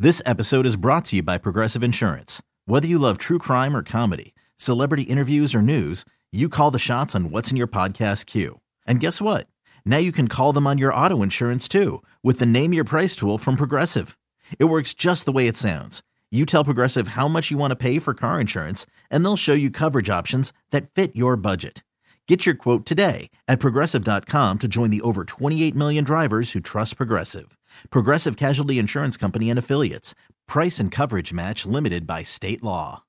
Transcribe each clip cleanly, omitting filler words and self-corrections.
This episode is brought to you by Progressive Insurance. Whether you love true crime or comedy, celebrity interviews or news, you call the shots on what's in your podcast queue. And guess what? Now you can call them on your auto insurance too with the Name Your Price tool from Progressive. It works just the way it sounds. You tell Progressive how much you want to pay for car insurance, and they'll show you coverage options that fit your budget. Get your quote today at Progressive.com to join the over 28 million drivers who trust Progressive. Progressive Casualty Insurance Company and Affiliates. Price and coverage match limited by state law.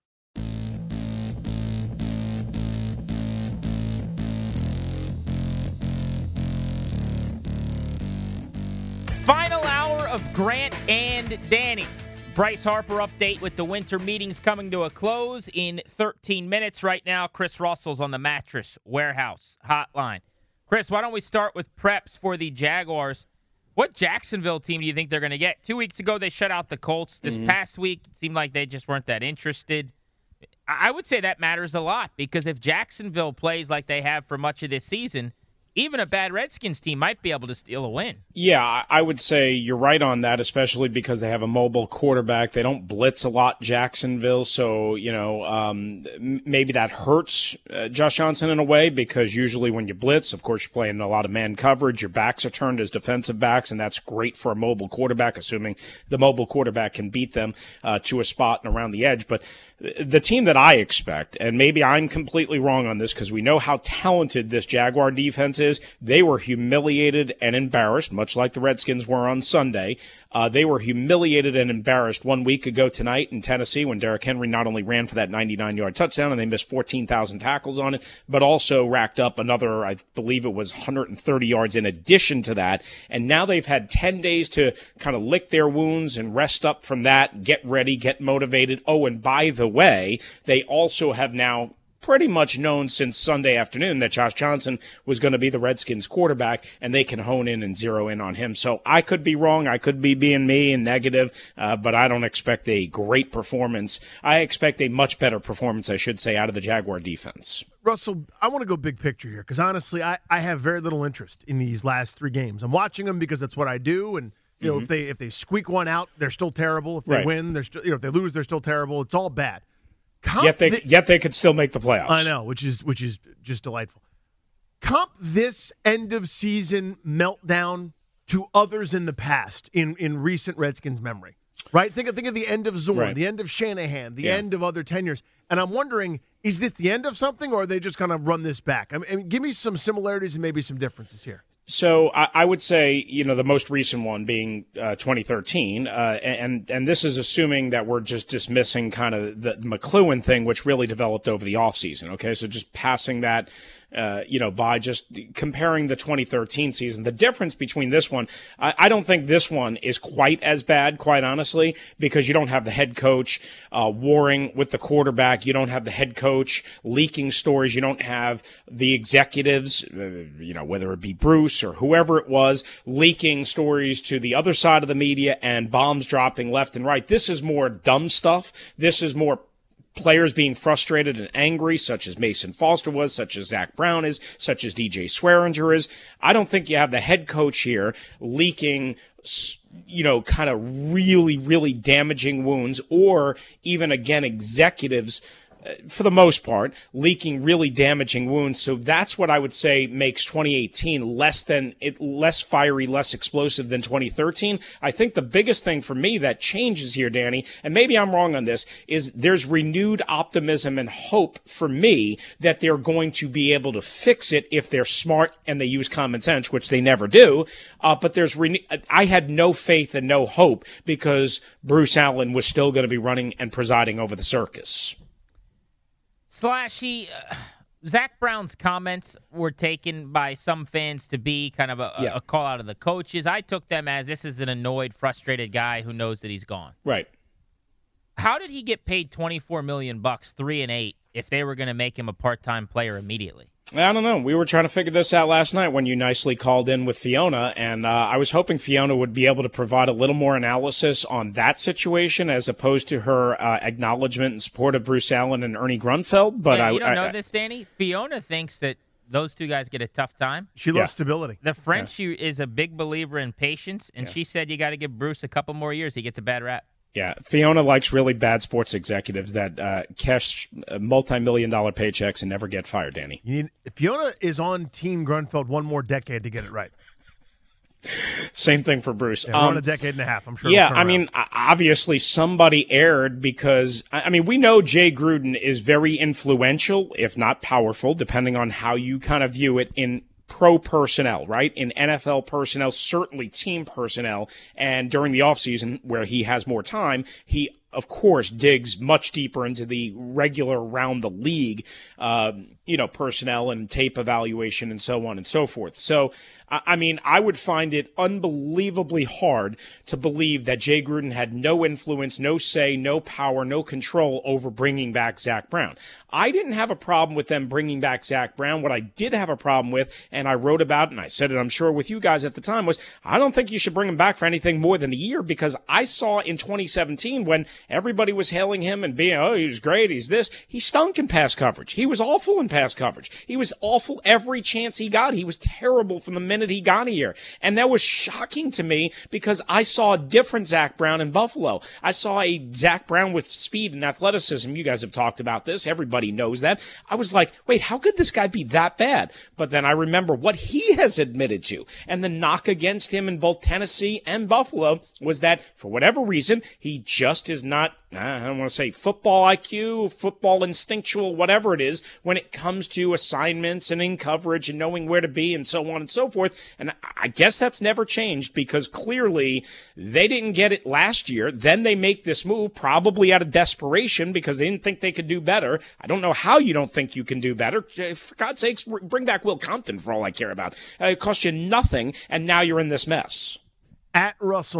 Final hour of Grant and Danny. Bryce Harper update with the winter meetings coming to a close in 13 minutes right now. Chris Russell's on the Mattress Warehouse hotline. Chris, why don't we start with preps for the Jaguars? What Jacksonville team do you think they're going to get? 2 weeks ago, they shut out the Colts. This past week, it seemed like they just weren't that interested. I would say that matters a lot because if Jacksonville plays like they have for much of this season, even a bad Redskins team might be able to steal a win. Yeah, I would say you're right on that, especially because they have a mobile quarterback. They don't blitz a lot, Jacksonville, so, maybe that hurts Josh Johnson in a way because usually when you blitz, of course, you're playing a lot of man coverage. Your backs are turned as defensive backs, and that's great for a mobile quarterback, assuming the mobile quarterback can beat them to a spot and around the edge. But the team that I expect, and maybe I'm completely wrong on this because we know how talented this Jaguar defense is, they were humiliated and embarrassed, much like the Redskins were on Sunday. They were humiliated and embarrassed 1 week ago tonight in Tennessee when Derrick Henry not only ran for that 99-yard touchdown and they missed 14,000 tackles on it, but also racked up another, I believe it was 130 yards in addition to that. And now they've had 10 days to kind of lick their wounds and rest up from that, get ready, get motivated. Oh, and by the way, they also have now pretty much known since Sunday afternoon that Josh Johnson was going to be the Redskins quarterback, and they can hone in and zero in on him. So I could be wrong. I could be being me and negative, but I don't expect a great performance. I expect a much better performance, I should say, out of the Jaguar defense. Russell, I want to go big picture here because honestly, I have very little interest in these last three games. I'm watching them because that's what I do, and if they squeak one out, they're still terrible. If they win, they're still, if they lose, they're still terrible. It's all bad. Yet they could still make the playoffs. I know, which is just delightful. Comp this end of season meltdown to others in the past in recent Redskins memory, right? Think of the end of Zorn, the end of Shanahan, the end of other tenures, and I'm wondering, is this the end of something, or are they just going to run this back? I mean, give me some similarities and maybe some differences here. So I would say, the most recent one being 2013, and this is assuming that we're just dismissing kind of the McCloughan thing, which really developed over the offseason, okay? So just passing that, by just comparing the 2013 season. The difference between this one, I don't think this one is quite as bad, quite honestly, because you don't have the head coach warring with the quarterback. You don't have the head coach leaking stories. You don't have the executives, whether it be Bruce or whoever it was, leaking stories to the other side of the media and bombs dropping left and right. This is more dumb stuff. This is more players being frustrated and angry, such as Mason Foster was, such as Zach Brown is, such as DJ Swearinger is. I don't think you have the head coach here leaking, kind of really, really damaging wounds, or even, again, executives, for the most part, leaking really damaging wounds. So that's what I would say makes 2018 less fiery, less explosive than 2013. I think the biggest thing for me that changes here, Danny, and maybe I'm wrong on this, is there's renewed optimism and hope for me that they're going to be able to fix it if they're smart and they use common sense, which they never do. But I had no faith and no hope because Bruce Allen was still going to be running and presiding over the circus. Slashy, Zach Brown's comments were taken by some fans to be kind of a call out of the coaches. I took them as this is an annoyed, frustrated guy who knows that he's gone. Right. How did he get paid $24 million, 3-8, if they were going to make him a part-time player immediately? I don't know. We were trying to figure this out last night when you nicely called in with Fiona, and I was hoping Fiona would be able to provide a little more analysis on that situation as opposed to her acknowledgement and support of Bruce Allen and Ernie Grunfeld. But you don't know this, Danny? Fiona thinks that those two guys get a tough time. She loves stability. The French is a big believer in patience, and she said you got to give Bruce a couple more years. He gets a bad rap. Yeah, Fiona likes really bad sports executives that cash multi-million-dollar paychecks and never get fired, Danny. Fiona is on Team Grunfeld one more decade to get it right. Same thing for Bruce. Yeah, we're on a decade and a half, I'm sure. Yeah, I mean, obviously somebody erred because, I mean, we know Jay Gruden is very influential, if not powerful, depending on how you kind of view it in pro personnel, right? In NFL personnel, certainly team personnel. And during the offseason, where he has more time, he, of course, digs much deeper into the regular around the league, personnel and tape evaluation and so on and so forth. So, I mean, I would find it unbelievably hard to believe that Jay Gruden had no influence, no say, no power, no control over bringing back Zach Brown. I didn't have a problem with them bringing back Zach Brown. What I did have a problem with, and I wrote about it, and I said it, I'm sure, with you guys at the time, was I don't think you should bring him back for anything more than a year, because I saw in 2017 when everybody was hailing him and being, oh, he's great, he's this, he stunk in pass coverage. He was awful in pass coverage. He was awful every chance he got. He was terrible from the minute he got here. And that was shocking to me because I saw a different Zach Brown in Buffalo. I saw a Zach Brown with speed and athleticism. You guys have talked about this. Everybody knows that. I was like, wait, how could this guy be that bad? But then I remember what he has admitted to. And the knock against him in both Tennessee and Buffalo was that for whatever reason, he just is not, I don't want to say football IQ, football instinctual, whatever it is, when it comes to assignments and in coverage and knowing where to be and so on and so forth. And I guess that's never changed because clearly they didn't get it last year. Then they make this move probably out of desperation because they didn't think they could do better. I don't know how you don't think you can do better. For God's sakes, bring back Will Compton for all I care about. It cost you nothing, and now you're in this mess. At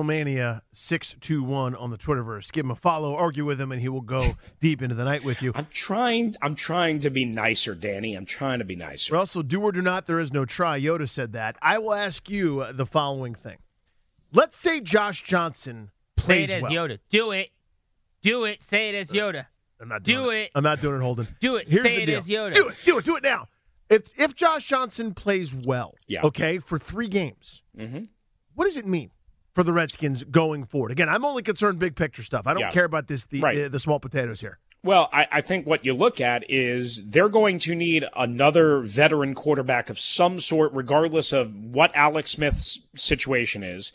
WrestleMania621 on the Twitterverse. Give him a follow, argue with him, and he will go deep into the night with you. I'm trying to be nicer, Danny. I'm trying to be nicer. Russell, do or do not, there is no try. Yoda said that. I will ask you the following thing. Let's say Josh Johnson plays Say it as well. Yoda. Do it. Do it. Say it as Yoda. I'm not doing it. I'm not doing it, Holden. Do it. Here's Say the it deal. as Yoda. Do it. Do it now. If Josh Johnson plays well, okay, for 3 games, what does it mean for the Redskins going forward? Again, I'm only concerned big picture stuff. I don't care about the small potatoes here. Well, I think what you look at is they're going to need another veteran quarterback of some sort, regardless of what Alex Smith's situation is.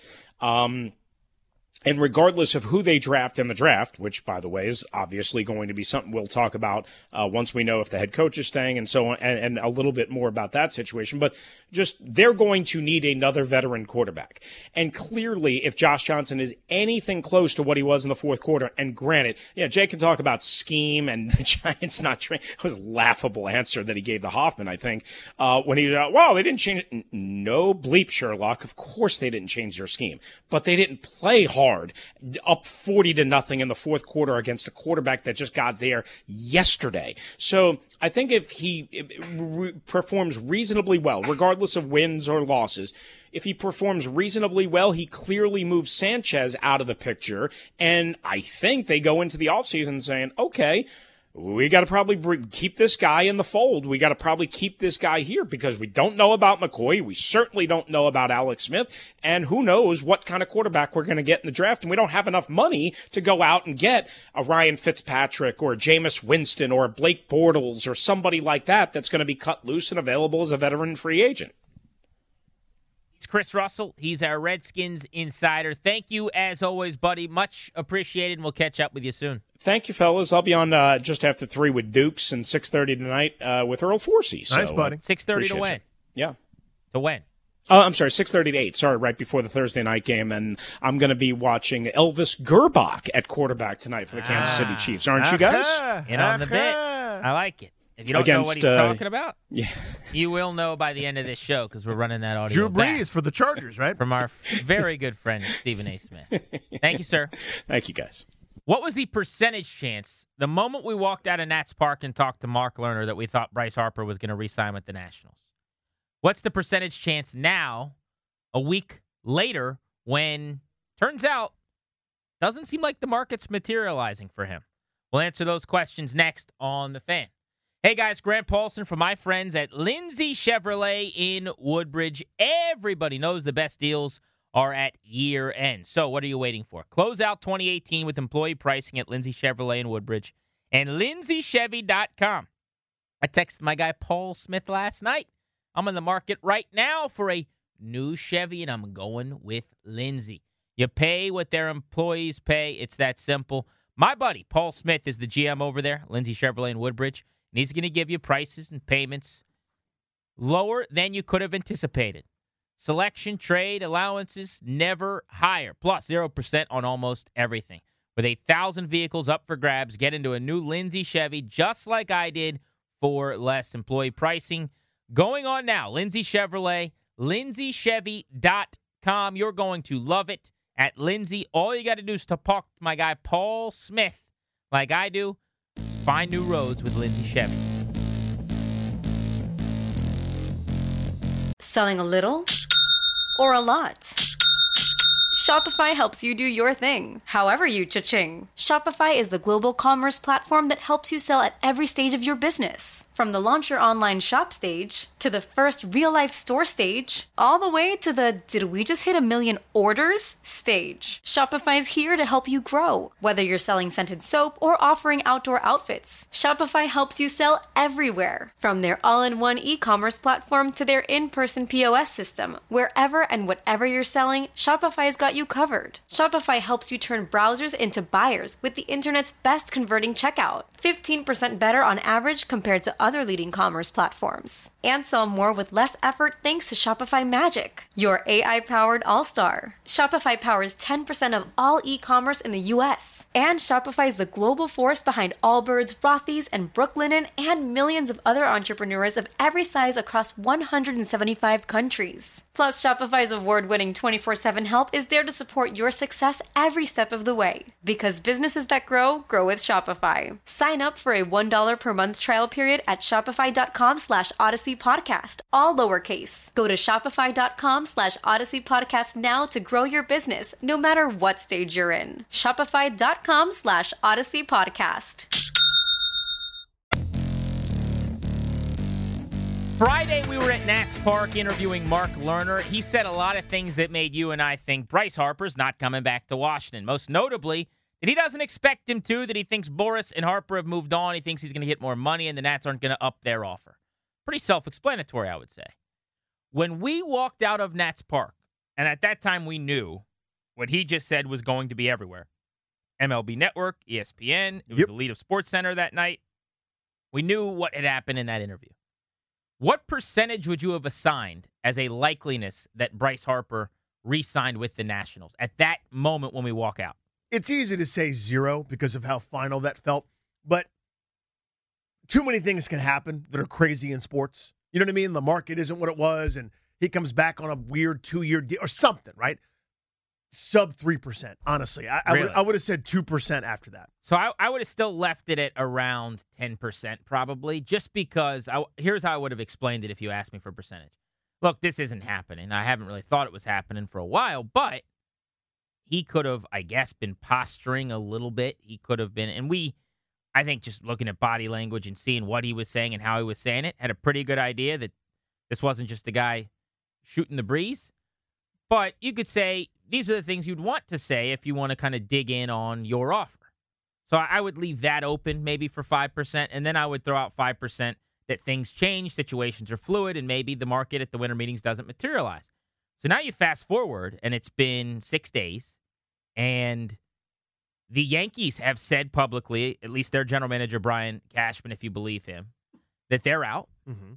And regardless of who they draft in the draft, which, by the way, is obviously going to be something we'll talk about once we know if the head coach is staying and so on, and a little bit more about that situation. But just they're going to need another veteran quarterback. And clearly, if Josh Johnson is anything close to what he was in the fourth quarter, and granted, Jay can talk about scheme and the Giants not trained. It was a laughable answer that he gave to Hoffman, I think, when he was, they didn't change it. No bleep, Sherlock. Of course they didn't change their scheme, but they didn't play hard. Up 40-0 in the fourth quarter against a quarterback that just got there yesterday. So I think if he performs reasonably well, regardless of wins or losses, if he performs reasonably well, he clearly moves Sanchez out of the picture. And I think they go into the offseason saying, okay, we got to probably keep this guy in the fold. We got to probably keep this guy here because we don't know about McCoy. We certainly don't know about Alex Smith. And who knows what kind of quarterback we're going to get in the draft. And we don't have enough money to go out and get a Ryan Fitzpatrick or a Jameis Winston or a Blake Bortles or somebody like that that's going to be cut loose and available as a veteran free agent. It's Chris Russell. He's our Redskins insider. Thank you, as always, buddy. Much appreciated, and we'll catch up with you soon. Thank you, fellas. I'll be on just after 3 with Dukes and 6:30 tonight with Earl Forsey. So, nice, buddy. 6:30 to win. You. Yeah. To win. I'm sorry, 6:30 to 8. Sorry, right before the Thursday night game. And I'm going to be watching Elvis Gerbach at quarterback tonight for the Kansas City Chiefs. Aren't you guys? In on the bit. I like it. If you don't know what he's talking about, you will know by the end of this show because we're running that audio Drew back Brees for the Chargers, right? from our very good friend, Stephen A. Smith. Thank you, sir. Thank you, guys. What was the percentage chance the moment we walked out of Nats Park and talked to Mark Lerner that we thought Bryce Harper was going to re-sign with the Nationals? What's the percentage chance now, a week later, when turns out doesn't seem like the market's materializing for him? We'll answer those questions next on The Fan. Hey guys, Grant Paulson from my friends at Lindsay Chevrolet in Woodbridge. Everybody knows the best deals are at year end. So what are you waiting for? Close out 2018 with employee pricing at Lindsay Chevrolet in Woodbridge and lindsaychevy.com. I texted my guy Paul Smith last night. I'm in the market right now for a new Chevy, and I'm going with Lindsay. You pay what their employees pay. It's that simple. My buddy Paul Smith is the GM over there, Lindsay Chevrolet in Woodbridge, and he's going to give you prices and payments lower than you could have anticipated. Selection, trade, allowances, never higher. Plus 0% on almost everything. With 1,000 vehicles up for grabs, get into a new Lindsay Chevy just like I did for less. Employee pricing going on now. Lindsay Chevrolet, lindsaychevy.com. You're going to love it at Lindsay. All you got to do is to talk to my guy Paul Smith like I do. Find new roads with Lindsay Chevy. Selling a little or a lot? Shopify helps you do your thing, however you cha-ching. Shopify is the global commerce platform that helps you sell at every stage of your business. From the launch your online shop stage, to the first real-life store stage, all the way to the did we just hit 1 million orders stage. Shopify's here to help you grow. Whether you're selling scented soap or offering outdoor outfits, Shopify helps you sell everywhere. From their all-in-one e-commerce platform to their in-person POS system, wherever and whatever you're selling, Shopify's got you covered. Shopify helps you turn browsers into buyers with the internet's best converting checkout. 15% better on average compared to other leading commerce platforms. And sell more with less effort thanks to Shopify Magic, your AI-powered all-star. Shopify powers 10% of all e-commerce in the U.S. And Shopify is the global force behind Allbirds, Rothy's, and Brooklinen, and millions of other entrepreneurs of every size across 175 countries. Plus, Shopify's award-winning 24/7 help is there to support your success every step of the way. Because businesses that grow, grow with Shopify. Sign up for a $1 per month trial period at shopify.com/Odyssey Podcast, all lowercase. Go to shopify.com/Odyssey Podcast now to grow your business, no matter what stage you're in. Shopify.com/Odyssey Podcast. Friday, we were at Nats Park interviewing Mark Lerner. He said a lot of things that made you and I think Bryce Harper's not coming back to Washington. Most notably, that he doesn't expect him to, that he thinks Boras and Harper have moved on. He thinks he's going to get more money, and the Nats aren't going to up their offer. Pretty self-explanatory, I would say. When we walked out of Nats Park, and at that time we knew what he just said was going to be everywhere. MLB Network, ESPN, it was the lead of SportsCenter that night. We knew what had happened in that interview. What percentage would you have assigned as a likeliness that Bryce Harper re-signed with the Nationals at that moment when we walk out? It's easy to say 0 because of how final that felt, but too many things can happen that are crazy in sports. You know what I mean? The market isn't what it was, and he comes back on a weird 2-year deal or something, right? Sub 3%, honestly. I would have said 2% after that. So I would have still left it at around 10% probably, just because here's how I would have explained it if you asked me for a percentage. Look, this isn't happening. I haven't really thought it was happening for a while, but he could have, I guess, been posturing a little bit. He could have been, and I think just looking at body language and seeing what he was saying and how he was saying it, had a pretty good idea that this wasn't just a guy shooting the breeze. But you could say these are the things you'd want to say if you want to kind of dig in on your offer. So I would leave that open maybe for 5%, and then I would throw out 5% that things change, situations are fluid, and maybe the market at the winter meetings doesn't materialize. So now you fast forward, and it's been 6 days, and the Yankees have said publicly, at least their general manager, Brian Cashman, if you believe him, that they're out. Mm-hmm.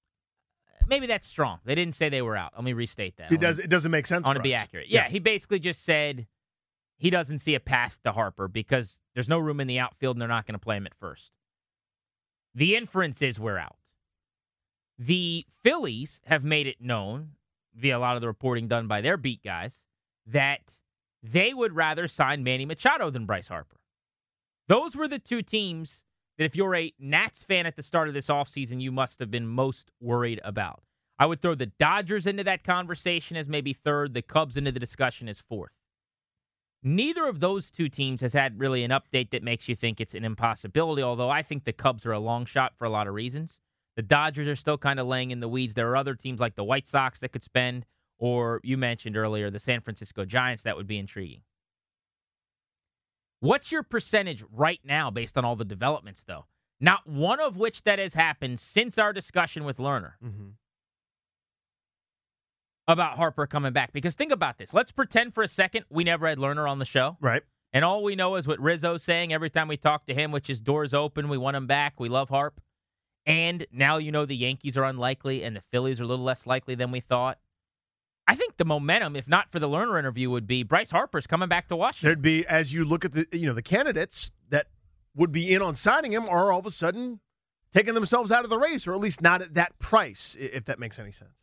Maybe that's strong. They didn't say they were out. Let me restate that. It doesn't make sense. I want to be accurate. Yeah, he basically just said he doesn't see a path to Harper because there's no room in the outfield and they're not going to play him at first. The inference is we're out. The Phillies have made it known via a lot of the reporting done by their beat guys that they would rather sign Manny Machado than Bryce Harper. Those were the two teams that if you're a Nats fan at the start of this offseason, you must have been most worried about. I would throw the Dodgers into that conversation as maybe third, the Cubs into the discussion as fourth. Neither of those two teams has had really an update that makes you think it's an impossibility, although I think the Cubs are a long shot for a lot of reasons. The Dodgers are still kind of laying in the weeds. There are other teams like the White Sox that could spend or you mentioned earlier the San Francisco Giants, that would be intriguing. What's your percentage right now based on all the developments, though? Not one of which that has happened since our discussion with Lerner about Harper coming back. Because think about this. Let's pretend for a second we never had Lerner on the show. Right. And all we know is what Rizzo's saying every time we talk to him, which is doors open, we want him back, we love Harp. And now you know the Yankees are unlikely and the Phillies are a little less likely than we thought. I think the momentum, if not for the Lerner interview, would be Bryce Harper's coming back to Washington. There'd be, as you look at the candidates that would be in on signing him are all of a sudden taking themselves out of the race, or at least not at that price, if that makes any sense.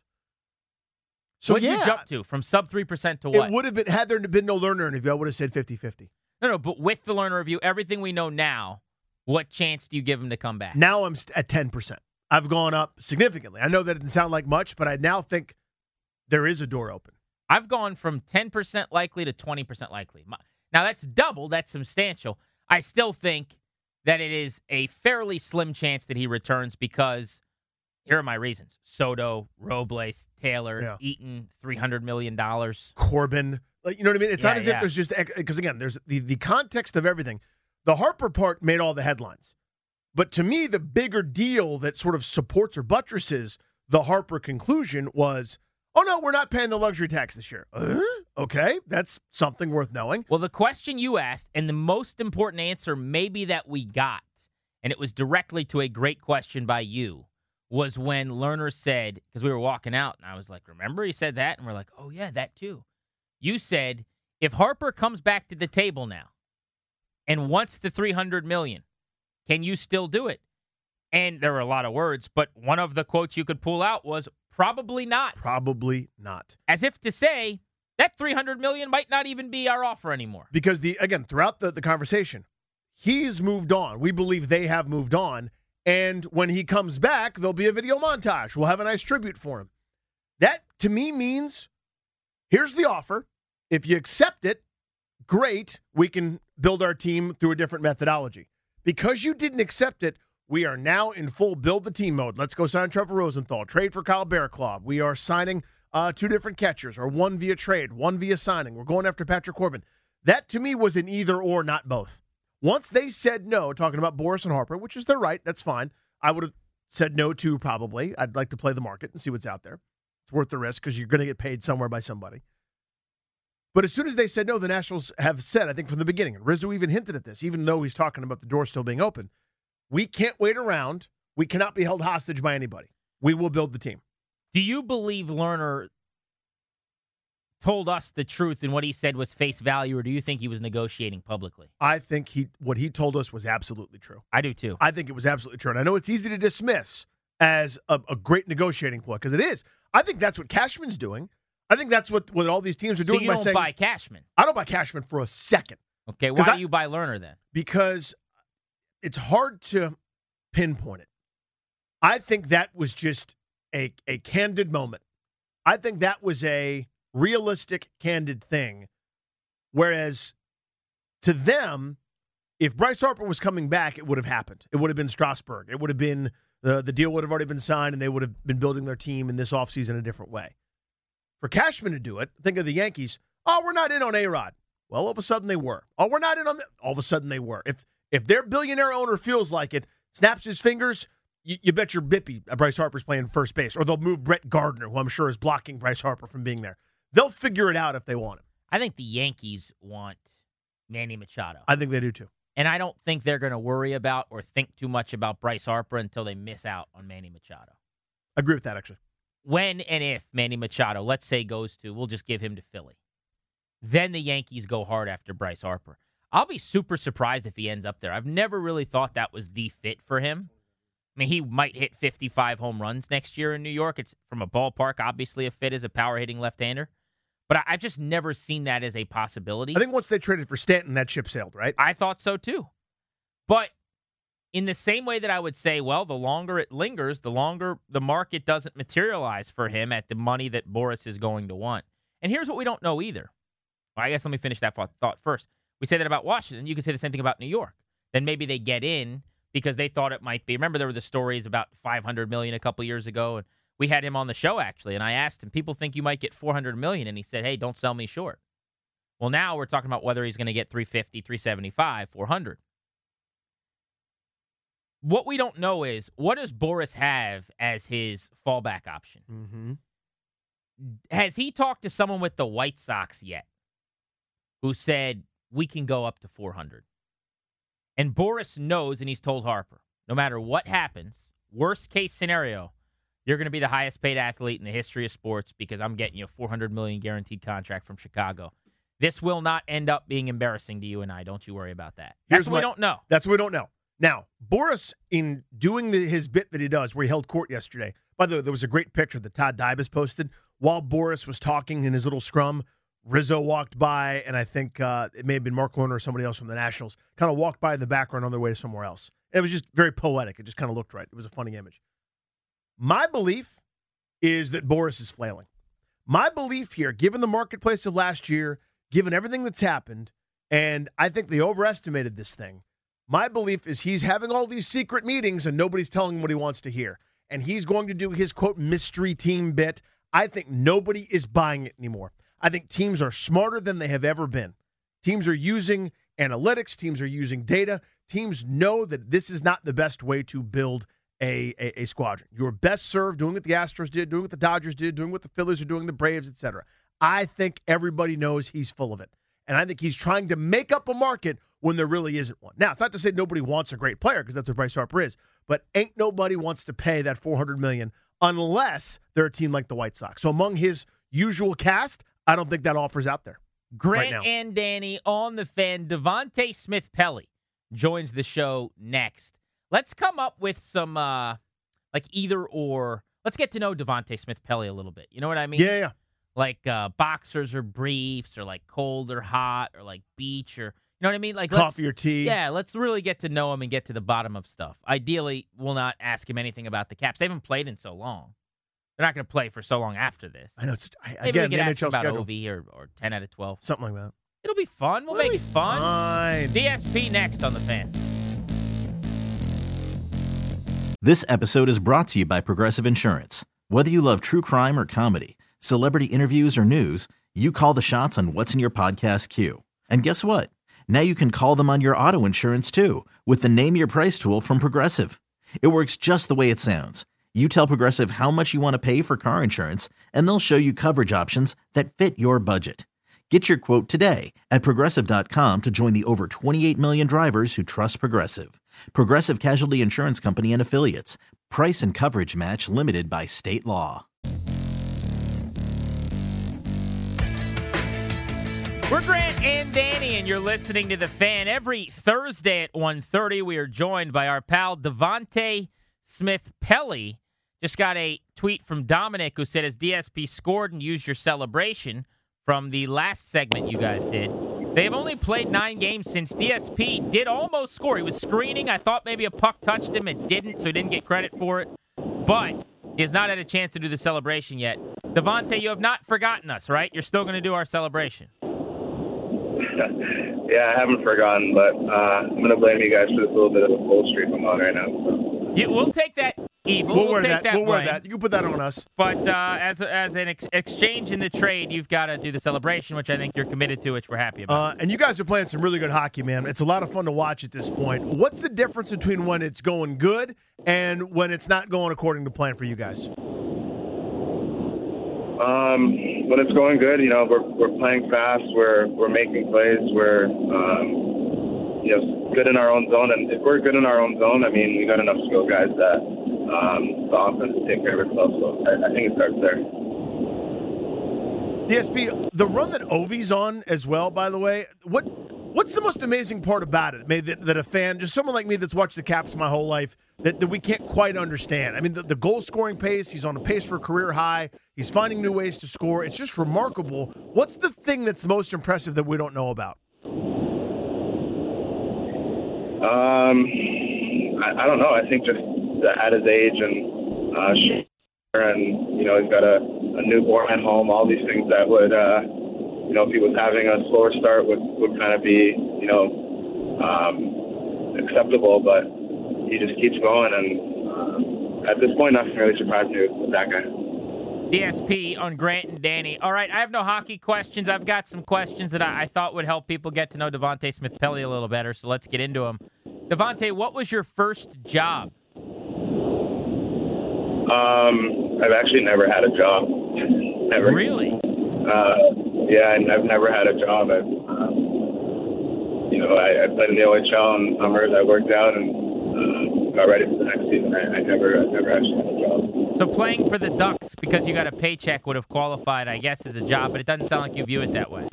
So what did you jump to from sub 3% to what? It would have been, had there been no Lerner interview, I would have said 50-50. No, but with the Lerner review, everything we know now, what chance do you give him to come back? Now I'm at 10%. I've gone up significantly. I know that didn't sound like much, but I now think there is a door open. I've gone from 10% likely to 20% likely. Now, that's double. That's substantial. I still think that it is a fairly slim chance that he returns because here are my reasons. Soto, Robles, Taylor, Eaton, $300 million. Corbin. Like, you know what I mean? It's not as if there's just – because, again, there's the context of everything. The Harper part made all the headlines. But to me, the bigger deal that sort of supports or buttresses the Harper conclusion was, oh, no, we're not paying the luxury tax this year. Okay, that's something worth knowing. Well, the question you asked, and the most important answer maybe that we got, and it was directly to a great question by you, was when Lerner said, because we were walking out, and I was like, remember he said that? And we're like, oh, yeah, that too. You said, if Harper comes back to the table now and wants the $300 million, can you still do it? And there were a lot of words, but one of the quotes you could pull out was probably not. Probably not. As if to say that $300 million might not even be our offer anymore. Because, again, throughout the conversation, he's moved on. We believe they have moved on. And when he comes back, there'll be a video montage. We'll have a nice tribute for him. That, to me, means here's the offer. If you accept it, great. We can build our team through a different methodology. Because you didn't accept it, we are now in full build the team mode. Let's go sign Trevor Rosenthal. Trade for Kyle Barraclough. We are signing 2 different catchers, or 1 via trade, 1 via signing. We're going after Patrick Corbin. That, to me, was an either or, not both. Once they said no, talking about Boris and Harper, which is their right, that's fine. I would have said no to probably. I'd like to play the market and see what's out there. It's worth the risk because you're going to get paid somewhere by somebody. But as soon as they said no, the Nationals have said, I think from the beginning, and Rizzo even hinted at this, even though he's talking about the door still being open, we can't wait around. We cannot be held hostage by anybody. We will build the team. Do you believe Lerner told us the truth and what he said was face value, or do you think he was negotiating publicly? I think what he told us was absolutely true. I do too. I think it was absolutely true. And I know it's easy to dismiss as a great negotiating ploy, because it is. I think that's what Cashman's doing. I think that's what all these teams are doing. So you don't buy Cashman? I don't buy Cashman for a second. Okay, why do you buy Lerner then? Because it's hard to pinpoint it. I think that was just a candid moment. I think that was a realistic, candid thing. Whereas to them, if Bryce Harper was coming back, it would have happened. It would have been Strasburg. It would have been the deal would have already been signed, and they would have been building their team in this offseason a different way. For Cashman to do it, think of the Yankees. Oh, we're not in on A-Rod. Well, all of a sudden they were. Oh, we're not in on all of a sudden they were. If their billionaire owner feels like it, snaps his fingers, you bet your bippy Bryce Harper's playing first base. Or they'll move Brett Gardner, who I'm sure is blocking Bryce Harper from being there. They'll figure it out if they want him. I think the Yankees want Manny Machado. I think they do too. And I don't think they're going to worry about or think too much about Bryce Harper until they miss out on Manny Machado. I agree with that, actually. When and if Manny Machado, let's say, goes to, we'll just give him to Philly, then the Yankees go hard after Bryce Harper. I'll be super surprised if he ends up there. I've never really thought that was the fit for him. I mean, he might hit 55 home runs next year in New York. It's from a ballpark, obviously a fit as a power-hitting left-hander. But I've just never seen that as a possibility. I think once they traded for Stanton, that ship sailed, right? I thought so, too. But in the same way that I would say, well, the longer it lingers, the longer the market doesn't materialize for him at the money that Boris is going to want. And here's what we don't know either. Well, I guess let me finish that thought first. We say that about Washington. You can say the same thing about New York. Then maybe they get in because they thought it might be. Remember, there were the stories about $500 million a couple years ago, and We had him on the show, actually, and I asked him, people think you might get $400 million, and he said, hey, don't sell me short. Well, now we're talking about whether he's going to get 350, 375, 400. What we don't know is, what does Boras have as his fallback option? Mm-hmm. Has he talked to someone with the White Sox yet who said, we can go up to 400? And Boras knows, and he's told Harper, no matter what happens, worst case scenario, you're going to be the highest paid athlete in the history of sports because I'm getting you a $400 million guaranteed contract from Chicago. This will not end up being embarrassing to you and I. Don't you worry about that. That's what we don't know. That's what we don't know. Now, Boras, in doing his bit that he does, where he held court yesterday, by the way, there was a great picture that Todd Dybus posted. While Boras was talking in his little scrum, Rizzo walked by, and I think it may have been Mark Lerner or somebody else from the Nationals, kind of walked by in the background on their way to somewhere else. It was just very poetic. It just kind of looked right. It was a funny image. My belief is that Boras is flailing. My belief here, given the marketplace of last year, given everything that's happened, and I think they overestimated this thing, my belief is he's having all these secret meetings and nobody's telling him what he wants to hear. And he's going to do his, quote, mystery team bit. I think nobody is buying it anymore. I think teams are smarter than they have ever been. Teams are using analytics. Teams are using data. Teams know that this is not the best way to build a squadron. You're best served doing what the Astros did, doing what the Dodgers did, doing what the Phillies are doing, the Braves, etc. I think everybody knows he's full of it. And I think he's trying to make up a market when there really isn't one. Now, it's not to say nobody wants a great player, because that's what Bryce Harper is, but ain't nobody wants to pay that $400 million unless they're a team like the White Sox. So among his usual cast, I don't think that offer's out there. Grant right now. And Danny on the Fan. Devontae Smith-Pelly joins the show next. Let's come up with some like either or. Let's get to know Devontae Smith-Pelly a little bit. You know what I mean? Yeah. Like boxers or briefs, or like cold or hot, or like beach, or you know what I mean? Like coffee or tea. Yeah, let's really get to know him and get to the bottom of stuff. Ideally, we'll not ask him anything about the Caps. They haven't played in so long. They're not going to play for so long after this. I know. Maybe Again, we could the ask him NHL about schedule. OV or 10 out of 12. Something like that. It'll be fun. We'll make it fun. Fine. DSP next on the Fan. This episode is brought to you by Progressive Insurance. Whether you love true crime or comedy, celebrity interviews or news, you call the shots on what's in your podcast queue. And guess what? Now you can call them on your auto insurance too with the Name Your Price tool from Progressive. It works just the way it sounds. You tell Progressive how much you want to pay for car insurance, and they'll show you coverage options that fit your budget. Get your quote today at Progressive.com to join the over 28 million drivers who trust Progressive. Progressive Casualty Insurance Company and Affiliates. Price and coverage match limited by state law. We're Grant and Danny, and you're listening to The Fan. Every Thursday at 1:30, we are joined by our pal Devontae Smith-Pelly. Just got a tweet from Dominic who said, as DSP scored and used your celebration from the last segment you guys did, they have only played 9 games since DSP did almost score. He was screening. I thought maybe a puck touched him. It didn't, so he didn't get credit for it. But he has not had a chance to do the celebration yet. Devontae, you have not forgotten us, right? You're still going to do our celebration. Yeah, I haven't forgotten, but I'm going to blame you guys for this little bit of a cold streak I'm on right now. So. Yeah, we'll take that evil. We'll take that We'll wear blame. that. You can put that on us. But as an exchange in the trade, you've got to do the celebration, which I think you're committed to, which we're happy about. And you guys are playing some really good hockey, man. It's a lot of fun to watch at this point. What's the difference between when it's going good and when it's not going according to plan for you guys? When it's going good, you know, we're playing fast, we're making plays, we're good in our own zone, and if we're good in our own zone, I mean, we got enough skill guys that the offense will take care of itself. So I think it starts there. DSP, the run that Ovi's on as well, by the way, what's the most amazing part about it? Maybe that a fan, just someone like me that's watched the Caps my whole life, that we can't quite understand. I mean, the goal-scoring pace, he's on a pace for a career high. He's finding new ways to score. It's just remarkable. What's the thing that's most impressive that we don't know about? I don't know. I think just at his age and you know, he's got a newborn at home, all these things that would, you know, if he was having a slower start would kind of be, you know, acceptable, but he just keeps going, and at this point, nothing really surprised me with that guy. DSP on Grant and Danny. All right, I have no hockey questions. I've got some questions that I thought would help people get to know Devontae Smith-Pelly a little better, so let's get into them. Devontae, what was your first job? I've actually never had a job. Never. Really? Yeah, I've never had a job. I played in the OHL in summers. I worked out and got ready for the next season. I never actually had a job. So playing for the Ducks because you got a paycheck would have qualified, I guess, as a job, but it doesn't sound like you view it that way.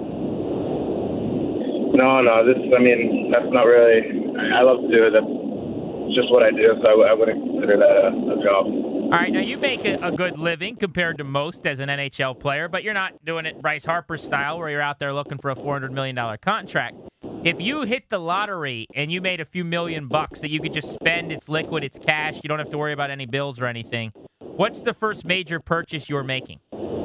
No. That's not really. I love to do it. That's just what I do, so I wouldn't consider that a job. All right, now you make a good living compared to most as an NHL player, but you're not doing it Bryce Harper style where you're out there looking for a $400 million contract. If you hit the lottery and you made a few $1,000,000 that you could just spend, it's liquid, it's cash, you don't have to worry about any bills or anything, what's the first major purchase you're making?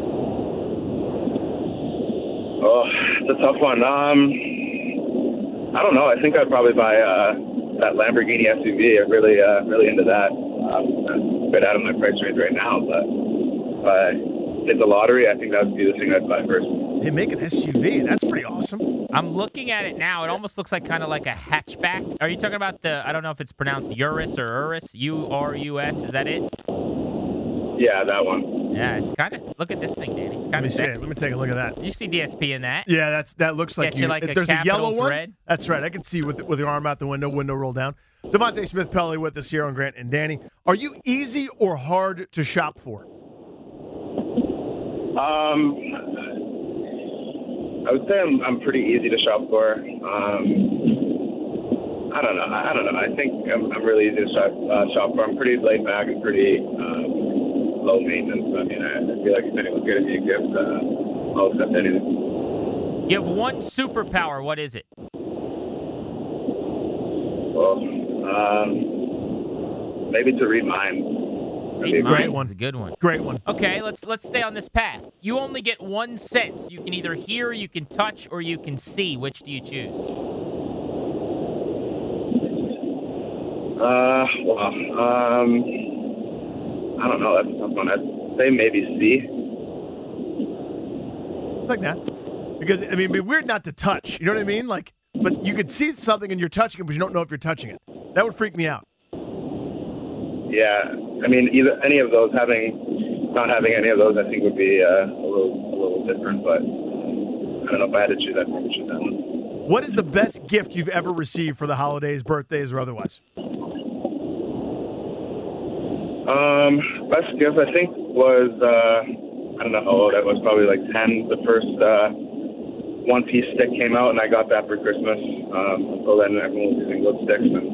Oh, it's a tough one. I don't know. I think I'd probably buy that Lamborghini SUV. I'm really into that. I'm a bit out of my price range right now, but if I hit the lottery, I think that would be the thing I'd buy first. They make an SUV. That's pretty awesome. I'm looking at it now. It almost looks like kind of like a hatchback. Are you talking about I don't know if it's pronounced Urus or Urus, U-R-U-S, is that it? Yeah, that one. Yeah, it's kind of, look at this thing, Danny. It's kind of sexy. Let me take a look at that. You see DSP in that? Yeah, that looks like you like there's a yellow one. Red. That's right. I can see with your arm out the window rolled down. Devontae Smith-Pelly with us here on Grant and Danny. Are you easy or hard to shop for? I would say I'm pretty easy to shop for. I don't know. I think I'm really easy to shop for. I'm pretty laid back and pretty low maintenance. I mean, I feel like if anyone's going to me a gift, I'll accept anything. You have one superpower. What is it? Well, maybe to read minds. Great one. That's a good one. Great one. Okay, let's stay on this path. You only get one sense. You can either hear, you can touch, or you can see. Which do you choose? I don't know. That's a tough one. I'd say maybe see. It's like that. Because, I mean, it'd be weird not to touch. You know what I mean? Like, but you could see something and you're touching it, but you don't know if you're touching it. That would freak me out. Yeah. I mean, either any of those, not having any of those, I think would be a little different. But I don't know if I had to choose. I'd probably choose that one. What is the best gift you've ever received for the holidays, birthdays, or otherwise? Best gift I think was I don't know how old I was, probably like 10. The first one-piece stick came out, and I got that for Christmas. Until then, everyone was using those sticks, and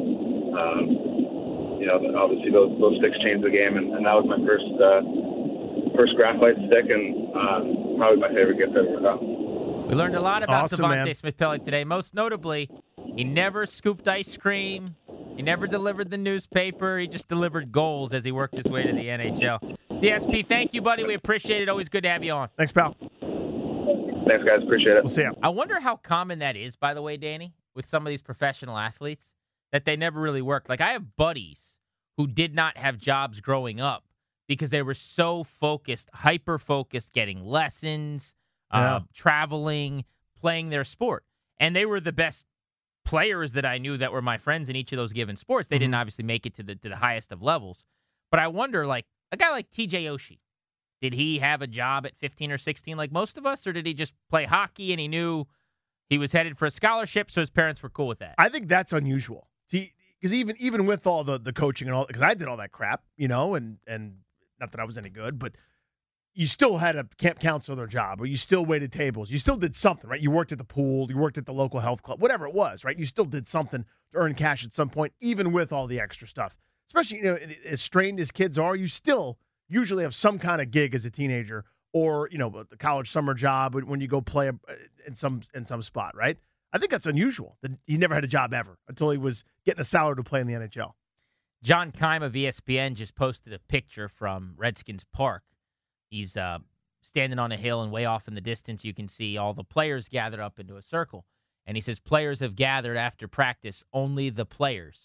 obviously those sticks changed the game, and that was my first graphite stick, and probably my favorite gift I ever got. We learned a lot about Awesome, Devontae man. Smith-Pelly today. Most notably, he never scooped ice cream. He never delivered the newspaper. He just delivered goals as he worked his way to the NHL. DSP, thank you, buddy. We appreciate it. Always good to have you on. Thanks, pal. Thanks, guys. Appreciate it. We'll see you. I wonder how common that is, by the way, Danny, with some of these professional athletes, that they never really worked. Like, I have buddies who did not have jobs growing up because they were so focused, hyper-focused, getting lessons, traveling, playing their sport. And they were the best players that I knew that were my friends in each of those given sports. They didn't obviously make it to the highest of levels. But I wonder, like, a guy like TJ Oshie, did he have a job at 15 or 16 like most of us, or did he just play hockey and he knew he was headed for a scholarship, so his parents were cool with that? I think that's unusual. Because even with all the coaching and all, because I did all that crap, and not that I was any good, but you still had a camp counselor job, or you still waited tables. You still did something, right? You worked at the pool, you worked at the local health club, whatever it was, right? You still did something to earn cash at some point, even with all the extra stuff. Especially, as strained as kids are, you still usually have some kind of gig as a teenager, or a college summer job when you go play in some spot, right? I think that's unusual that he never had a job ever until he was getting a salary to play in the NHL. John Keim of ESPN just posted a picture from Redskins Park. He's standing on a hill, and way off in the distance, you can see all the players gathered up into a circle. And he says, players have gathered after practice, only the players.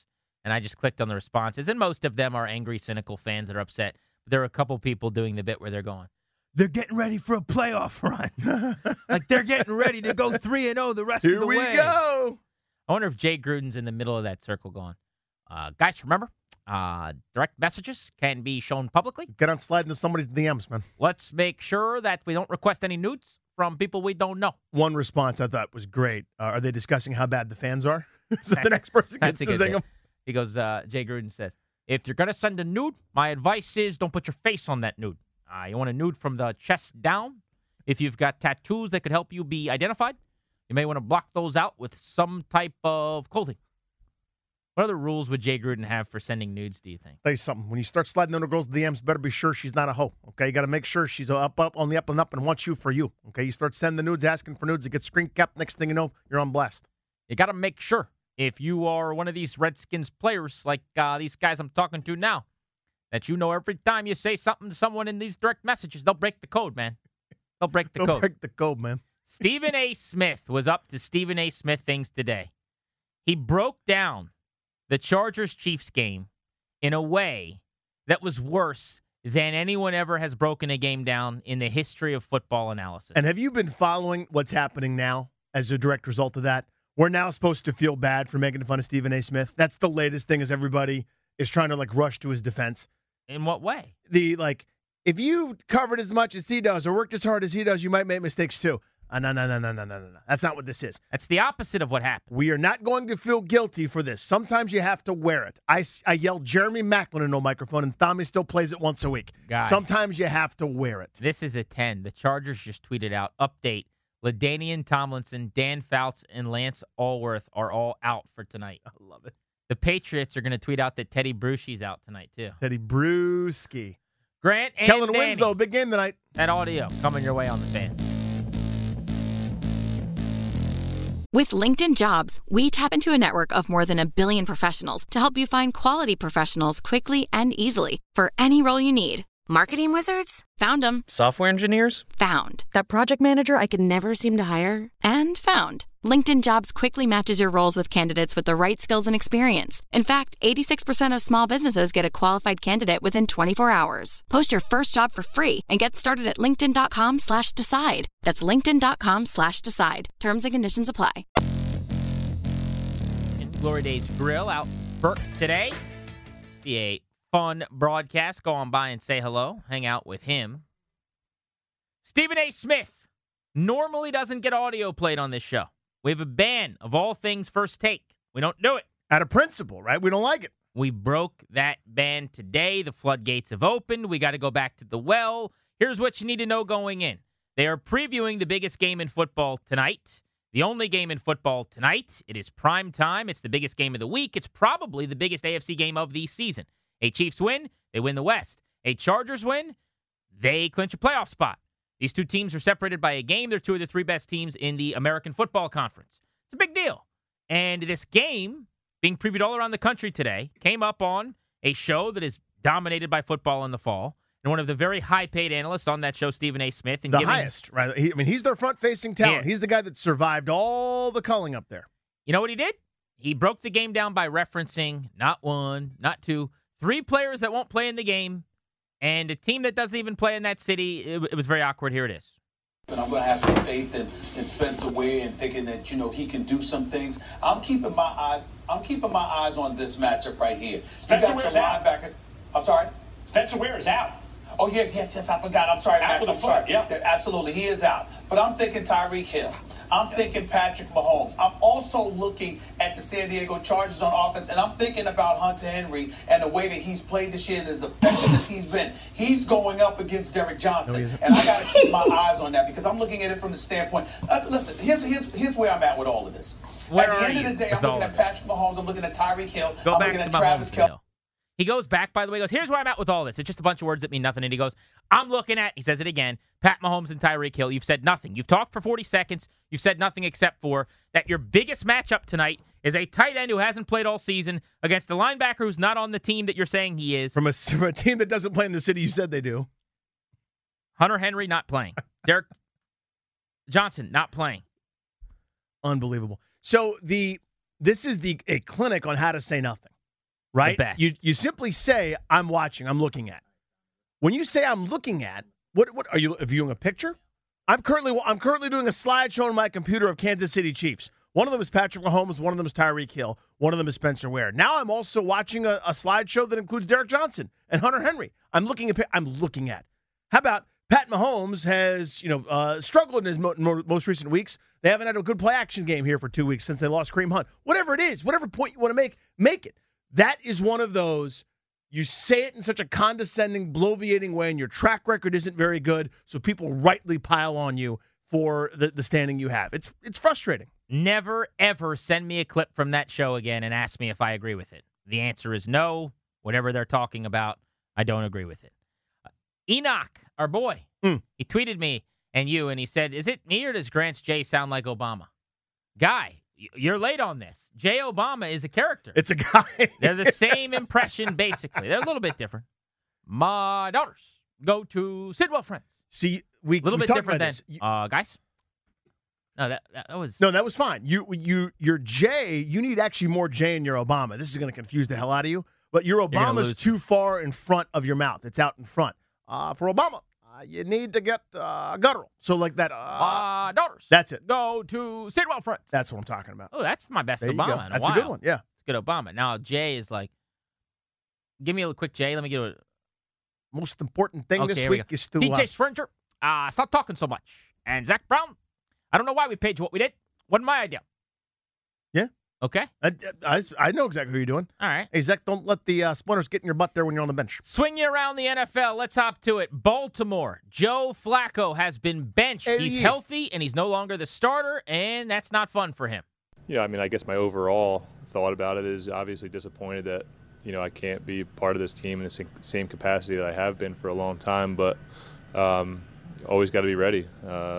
And I just clicked on the responses, and most of them are angry, cynical fans that are upset. There are a couple people doing the bit where they're going, they're getting ready for a playoff run. Like they're getting ready to go 3-0 the rest of the way. Here we go. I wonder if Jay Gruden's in the middle of that circle going, guys, remember, direct messages can be shown publicly. Get on slide into somebody's DMs, man. Let's make sure that we don't request any nudes from people we don't know. One response I thought was great. Are they discussing how bad the fans are? So the next person gets to zing them. He goes, Jay Gruden says, if you're going to send a nude, my advice is don't put your face on that nude. You want a nude from the chest down? If you've got tattoos that could help you be identified, you may want to block those out with some type of clothing. What other rules would Jay Gruden have for sending nudes, do you think? Tell you something. When you start sliding under girls' DMs, better be sure she's not a hoe. Okay, you got to make sure she's up on the up and up and wants you for you. Okay, you start sending the nudes, asking for nudes, it gets screen capped. Next thing you know, you're on blast. You got to make sure if you are one of these Redskins players like these guys I'm talking to now, that you know every time you say something to someone in these direct messages, they'll break the code, man. They'll break the code. They'll break the code, man. Stephen A. Smith was up to Stephen A. Smith things today. He broke down the Chargers-Chiefs game in a way that was worse than anyone ever has broken a game down in the history of football analysis. And have you been following what's happening now as a direct result of that? We're now supposed to feel bad for making fun of Stephen A. Smith. That's the latest thing, as everybody is trying to rush to his defense. In what way? If you covered as much as he does or worked as hard as he does, you might make mistakes too. No. That's not what this is. That's the opposite of what happened. We are not going to feel guilty for this. Sometimes you have to wear it. I yelled Jeremy Maclin in no microphone, and Tommy still plays it once a week. Sometimes you have to wear it. This is a 10. The Chargers just tweeted out, update, LaDainian Tomlinson, Dan Fouts, and Lance Allworth are all out for tonight. I love it. The Patriots are going to tweet out that Teddy Bruschi's out tonight, too. Teddy Bruschi. Grant and Kellen Danny. Winslow, big game tonight. That audio coming your way on the Fan. With LinkedIn Jobs, we tap into a network of more than 1 billion professionals to help you find quality professionals quickly and easily for any role you need. Marketing wizards? Found them. Software engineers? Found. That project manager I could never seem to hire? And found. LinkedIn Jobs quickly matches your roles with candidates with the right skills and experience. In fact, 86% of small businesses get a qualified candidate within 24 hours. Post your first job for free and get started at linkedin.com/decide. That's linkedin.com/decide. Terms and conditions apply. Glory Days Grill out Burke today. Be a fun broadcast. Go on by and say hello. Hang out with him. Stephen A. Smith normally doesn't get audio played on this show. We have a ban of all things First Take. We don't do it. Out of principle, right? We don't like it. We broke that ban today. The floodgates have opened. We got to go back to the well. Here's what you need to know going in. They are previewing the biggest game in football tonight. The only game in football tonight. It is prime time. It's the biggest game of the week. It's probably the biggest AFC game of the season. A Chiefs win, they win the West. A Chargers win, they clinch a playoff spot. These two teams are separated by a game. They're two of the three best teams in the American Football Conference. It's a big deal. And this game, being previewed all around the country today, came up on a show that is dominated by football in the fall. And one of the very high-paid analysts on that show, Stephen A. Smith. And the highest, right? He's their front-facing talent. He's the guy that survived all the culling up there. You know what he did? He broke the game down by referencing not one, not two, 3 players that won't play in the game, and a team that doesn't even play in that city. It was very awkward. Here it is. And I'm going to have some faith in Spencer Ware and thinking that, he can do some things. I'm keeping my eyes on this matchup right here. Spencer Ware's out. I'm sorry? Spencer Ware is out. Oh, yes, I forgot. I'm sorry, Max. I'm sorry. Yeah. Absolutely, he is out. But I'm thinking Tyreek Hill. I'm thinking Patrick Mahomes. I'm also looking at the San Diego Chargers on offense, and I'm thinking about Hunter Henry and the way that he's played this year and as effective as he's been. He's going up against Derek Johnson, and I got to keep my eyes on that because I'm looking at it from the standpoint. Listen, here's where I'm at with all of this. At the end of the day, I'm looking at Patrick Mahomes. I'm looking at Tyreek Hill. I'm looking at Travis Kelce. He goes back, by the way, here's where I'm at with all this. It's just a bunch of words that mean nothing. And he goes, I'm looking at, he says it again, Pat Mahomes and Tyreek Hill. You've said nothing. You've talked for 40 seconds. You've said nothing except for that your biggest matchup tonight is a tight end who hasn't played all season against a linebacker who's not on the team that you're saying he is. From a team that doesn't play in the city you said they do. Hunter Henry not playing. Derek Johnson not playing. Unbelievable. So this is a clinic on how to say nothing. right? The best. You simply say, I'm watching, I'm looking at. When you say I'm looking at, what are you viewing a picture? I'm currently doing a slideshow on my computer of Kansas City Chiefs. One of them is Patrick Mahomes, one of them is Tyreek Hill, one of them is Spencer Ware. Now I'm also watching a slideshow that includes Derek Johnson and Hunter Henry. I'm looking at. How about Pat Mahomes has struggled in his most recent weeks. They haven't had a good play action game here for 2 weeks since they lost Kareem Hunt. Whatever it is, whatever point you want to make it. That is one of those. You say it in such a condescending, bloviating way, and your track record isn't very good, so people rightly pile on you for the standing you have. It's frustrating. Never, ever send me a clip from that show again and ask me if I agree with it. The answer is no. Whatever they're talking about, I don't agree with it. Enoch, our boy, he tweeted me and you, and he said, is it me or does Grant's J sound like Obama? Guy, you're late on this. J. Obama is a character. It's a guy. They're the same impression, basically. They're a little bit different. My daughters go to Sidwell Friends. See, we little bit different than guys. No, that was fine. Your J, you need actually more J in your Obama. This is going to confuse the hell out of you. But your Obama's too far in front of your mouth. It's out in front. For Obama, you need to get guttural. So like that. Daughters. That's it. Go to Sidwell Friends. That's what I'm talking about. Oh, that's my best there Obama. That's a good one. Yeah, it's good Obama. Now Jay is like, give me a quick Jay. Let me get a. Most important thing this week is to DJ Springer. Stop talking so much. And Zach Brown. I don't know why we paid you what we did. Wasn't my idea. Yeah. Okay. I know exactly who you're doing. All right. Hey, Zach, don't let the splinters get in your butt there when you're on the bench. Swing you around the NFL. Let's hop to it. Baltimore. Joe Flacco has been benched. He's healthy, and he's no longer the starter, and that's not fun for him. Yeah, I mean, I guess my overall thought about it is obviously disappointed that, I can't be part of this team in the same capacity that I have been for a long time, but always got to be ready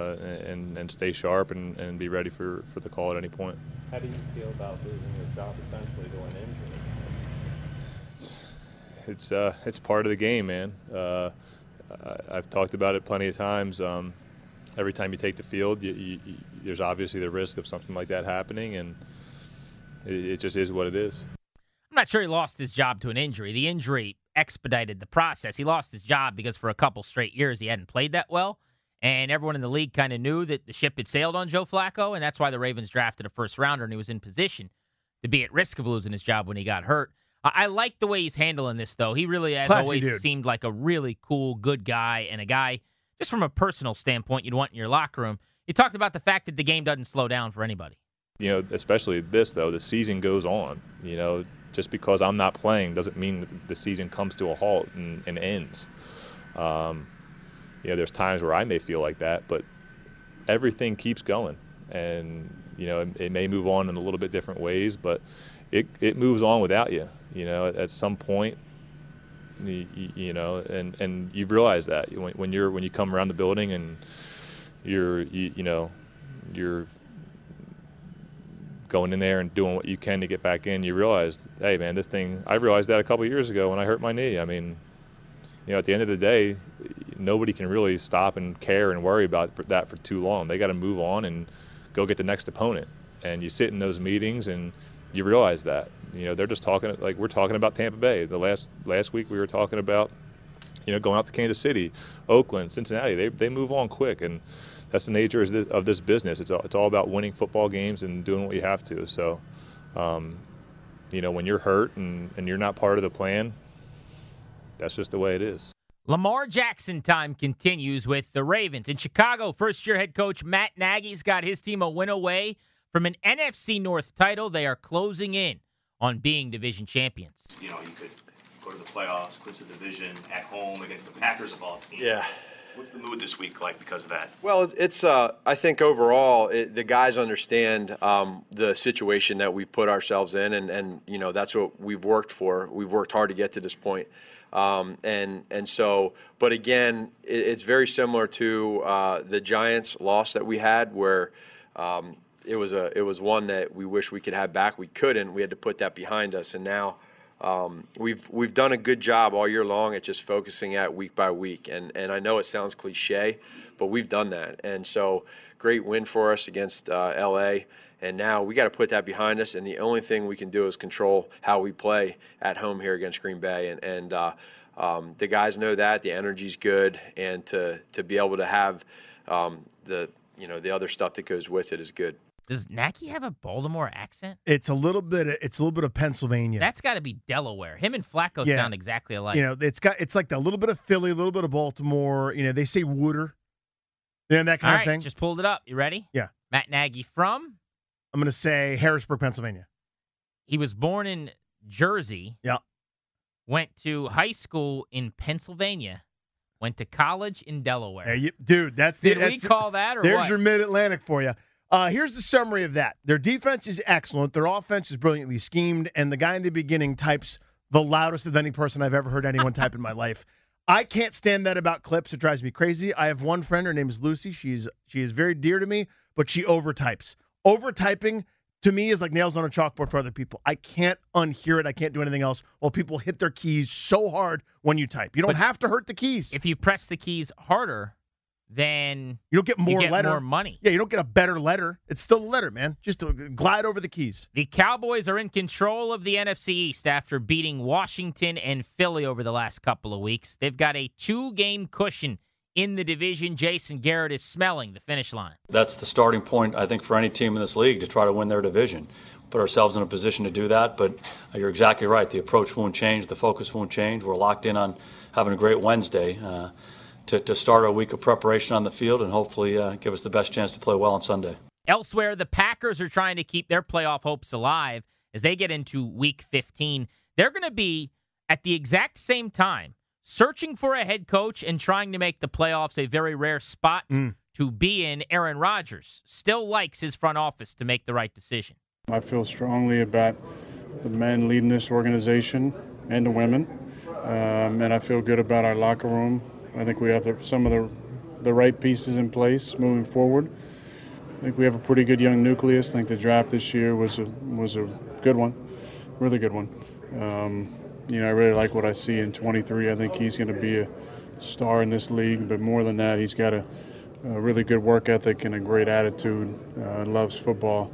and stay sharp and be ready for the call at any point. How do you feel about losing your job essentially to an injury? It's part of the game, man. I've talked about it plenty of times. Every time you take the field, there's obviously the risk of something like that happening, and it just is what it is. I'm not sure he lost his job to an injury. The injury expedited the process. He lost his job because for a couple straight years he hadn't played that well, and everyone in the league kind of knew that the ship had sailed on Joe Flacco, and that's why the Ravens drafted a first-rounder, and he was in position to be at risk of losing his job when he got hurt. I like the way he's handling this, though. He really has always seemed like a really cool, good guy, and a guy, just from a personal standpoint, you'd want in your locker room. He talked about the fact that the game doesn't slow down for anybody. Especially this, though, the season goes on. Just because I'm not playing doesn't mean that the season comes to a halt and ends. There's times where I may feel like that, but everything keeps going. And, it may move on in a little bit different ways, but it moves on without you. At some point, and you realize that when you come around the building and you're going in there and doing what you can to get back in, you realize, hey, man, this thing, I realized that a couple of years ago when I hurt my knee. I mean, at the end of the day, nobody can really stop and care and worry about that for too long. They got to move on and go get the next opponent. And you sit in those meetings and you realize that. They're just talking, like we're talking about Tampa Bay. The last week we were talking about, going out to Kansas City, Oakland, Cincinnati. They move on quick, and that's the nature of this business. It's all about winning football games and doing what you have to. So, when you're hurt and you're not part of the plan, that's just the way it is. Lamar Jackson time continues with the Ravens. In Chicago, first-year head coach Matt Nagy's got his team a win away from an NFC North title. They are closing in on being division champions. You could go to the playoffs, clinch the division at home against the Packers of all teams. Yeah. What's the mood this week like because of that? Well, it's I think overall the guys understand the situation that we've put ourselves in, and that's what we've worked for. We've worked hard to get to this point, and so. But again, it's very similar to the Giants loss that we had, where it was one that we wish we could have back. We couldn't. We had to put that behind us, and now. We've done a good job all year long at just focusing at week by week, and I know it sounds cliche, but we've done that, and so great win for us against LA, And now we got to put that behind us, and the only thing we can do is control how we play at home here against Green Bay. And the guys know that the energy's good, and to be able to have the other stuff that goes with it is good. Does Nagy have a Baltimore accent? It's a little bit of Pennsylvania. That's got to be Delaware. Him and Flacco sound exactly alike. It's like a little bit of Philly, a little bit of Baltimore. They say Wooder. That kind of thing. Just pulled it up. You ready? Yeah. Matt Nagy from? I'm going to say Harrisburg, Pennsylvania. He was born in Jersey. Yeah. Went to high school in Pennsylvania. Went to college in Delaware. Dude, Did we call that or there's what? your Mid-Atlantic for you. Here's the summary of that. Their defense is excellent. Their offense is brilliantly schemed. And the guy in the beginning types the loudest of any person I've ever heard anyone type in my life. I can't stand that about clips. It drives me crazy. I have one friend. Her name is Lucy. She is very dear to me, but she overtypes. Overtyping, to me, is like nails on a chalkboard for other people. I can't unhear it. I can't do anything else while people hit their keys so hard when you type. You don't have to hurt the keys. If you press the keys harder, then you don't get more money. Yeah, you don't get a better letter. It's still a letter, man. Just to glide over the keys. The Cowboys are in control of the NFC East after beating Washington and Philly over the last couple of weeks. They've got a 2-game cushion in the division. Jason Garrett is smelling the finish line. That's the starting point, I think, for any team in this league to try to win their division. Put ourselves in a position to do that, but you're exactly right. The approach won't change. The focus won't change. We're locked in on having a great Wednesday to start our week of preparation on the field and hopefully give us the best chance to play well on Sunday. Elsewhere, the Packers are trying to keep their playoff hopes alive as they get into Week 15. They're going to be, at the exact same time, searching for a head coach and trying to make the playoffs a very rare spot to be in. Aaron Rodgers still likes his front office to make the right decision. I feel strongly about the men leading this organization and the women, and I feel good about our locker room. I think we have some of the right pieces in place moving forward. I think we have a pretty good young nucleus. I think the draft this year was a good one, really good one. I really like what I see in 23. I think he's going to be a star in this league, but more than that, he's got a really good work ethic and a great attitude, loves football.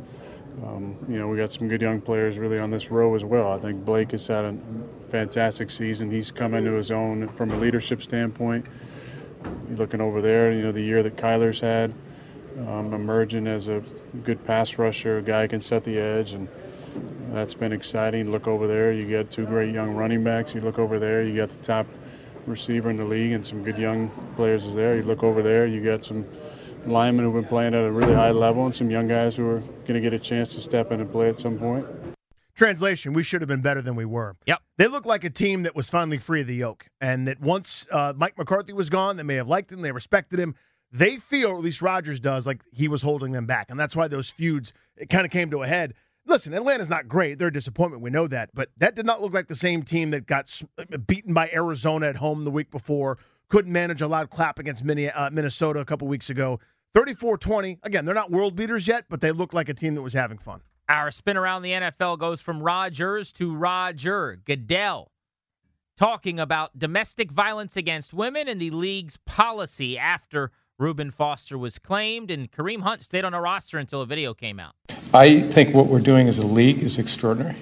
We got some good young players really on this row as well. I think Blake has had a fantastic season. He's come into his own from a leadership standpoint. You're looking over there, the year that Kyler's had, emerging as a good pass rusher, a guy who can set the edge, and that's been exciting. Look over there, you got 2 great young running backs. You look over there, you got the top receiver in the league and some good young players is there. You look over there, you got some linemen who've been playing at a really high level and some young guys who are going to get a chance to step in and play at some point. Translation, we should have been better than we were. Yep. They look like a team that was finally free of the yoke, and that once Mike McCarthy was gone, they may have liked him, they respected him. They feel, or at least Rodgers does, like he was holding them back, and that's why those feuds kind of came to a head. Listen, Atlanta's not great. They're a disappointment. We know that. But that did not look like the same team that got beaten by Arizona at home the week before, couldn't manage a loud clap against Minnesota a couple weeks ago. 34-20. Again, they're not world beaters yet, but they look like a team that was having fun. Our spin around the NFL goes from Rodgers to Roger Goodell, talking about domestic violence against women and the league's policy after Reuben Foster was claimed, and Kareem Hunt stayed on a roster until a video came out. I think what we're doing as a league is extraordinary.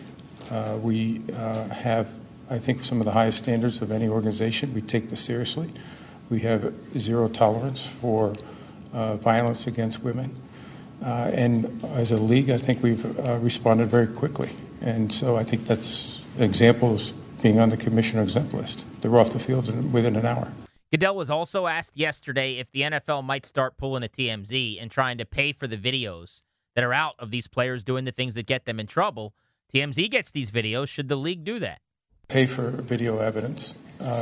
We have, I think, some of the highest standards of any organization. We take this seriously. We have zero tolerance for violence against women. And as a league, I think we've responded very quickly. And so I think that's examples being on the commissioner exempt list. They were off the field within an hour. Goodell was also asked yesterday if the NFL might start pulling a TMZ and trying to pay for the videos that are out of these players doing the things that get them in trouble. TMZ gets these videos. Should the league do that? Pay for video evidence.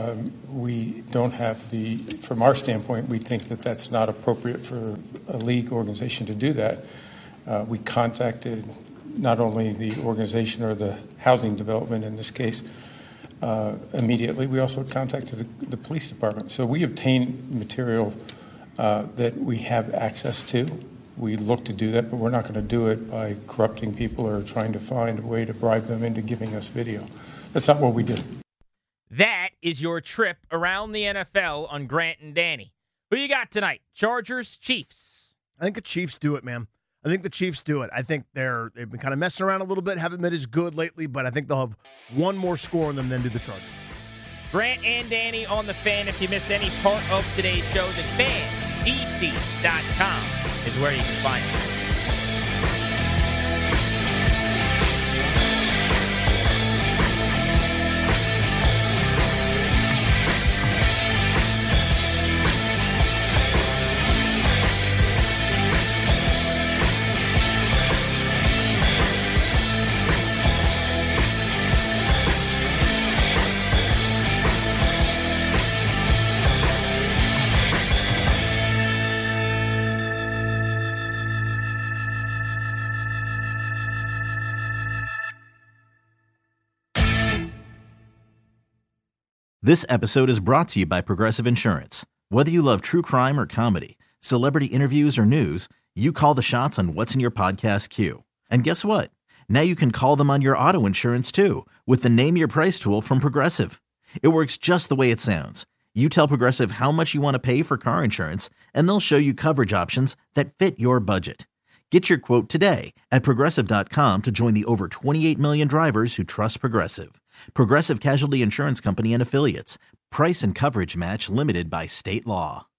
We don't have from our standpoint, we think that that's not appropriate for a league organization to do that. We contacted not only the organization or the housing development in this case immediately, we also contacted the police department. So we obtain material that we have access to. We look to do that, but we're not going to do it by corrupting people or trying to find a way to bribe them into giving us video. That's not what we do. That is your trip around the NFL on Grant and Danny. Who you got tonight? Chargers, Chiefs? I think the Chiefs do it, man. I think the Chiefs do it. I think they've been kind of messing around a little bit, haven't been as good lately, but I think they'll have one more score on them than do the Chargers. Grant and Danny on The Fan. If you missed any part of today's show, thefandc.com is where you can find it. This episode is brought to you by Progressive Insurance. Whether you love true crime or comedy, celebrity interviews or news, you call the shots on what's in your podcast queue. And guess what? Now you can call them on your auto insurance too with the Name Your Price tool from Progressive. It works just the way it sounds. You tell Progressive how much you want to pay for car insurance, and they'll show you coverage options that fit your budget. Get your quote today at Progressive.com to join the over 28 million drivers who trust Progressive. Progressive Casualty Insurance Company and Affiliates. Price and coverage match limited by state law.